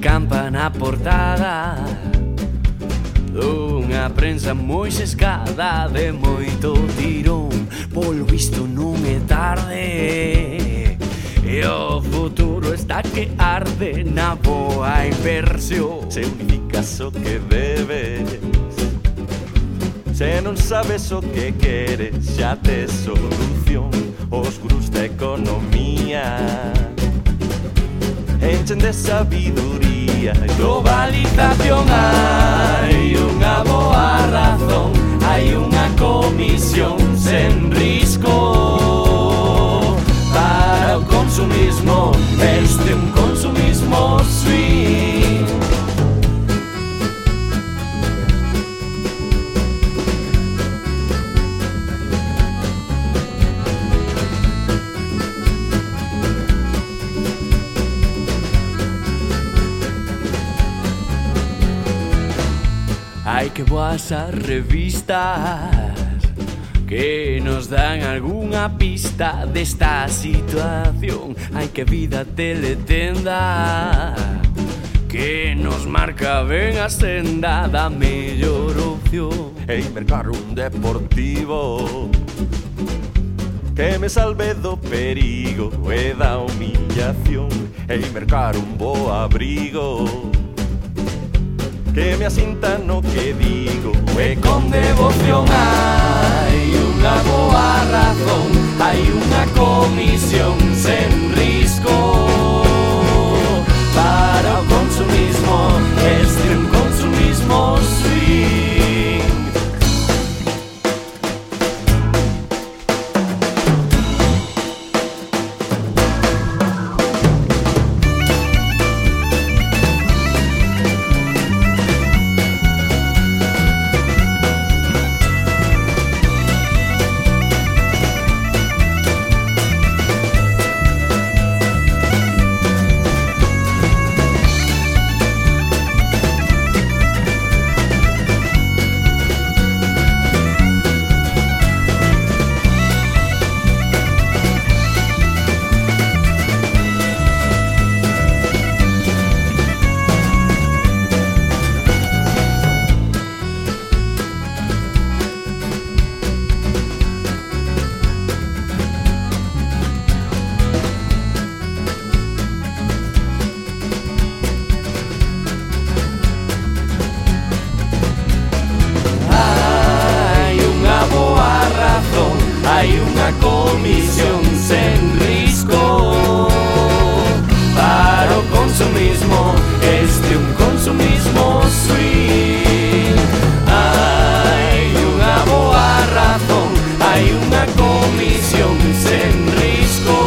escampa na portada dunha prensa moi sescada de moito tirón. Polo visto non é tarde e o futuro está que arde na boa inversión. Se unificas o que debes, se non sabes o que queres, xa tes solución. Os gurús da economía enchen de sabiduría. Globalización, hai unha boa razón, hai unha comisión sen risco para o consumismo. Este é un consumismo swing. Hai que boas as revistas que nos dan algunha pista desta situación. Hai que vida teletenda que nos marca ben a senda da mellor opción. Ei, mercar un deportivo que me salve do perigo e da humillación. Ei, mercar un bo abrigo que me asinta no que digo E con devoción hai unha boa razón, hai unha comisión sen risco para o consumismo. Este é un consumismo swing. Hai unha comisión sen risco para o consumismo. Este é un consumismo swing. Hai unha boa razón, hai unha comisión sen risco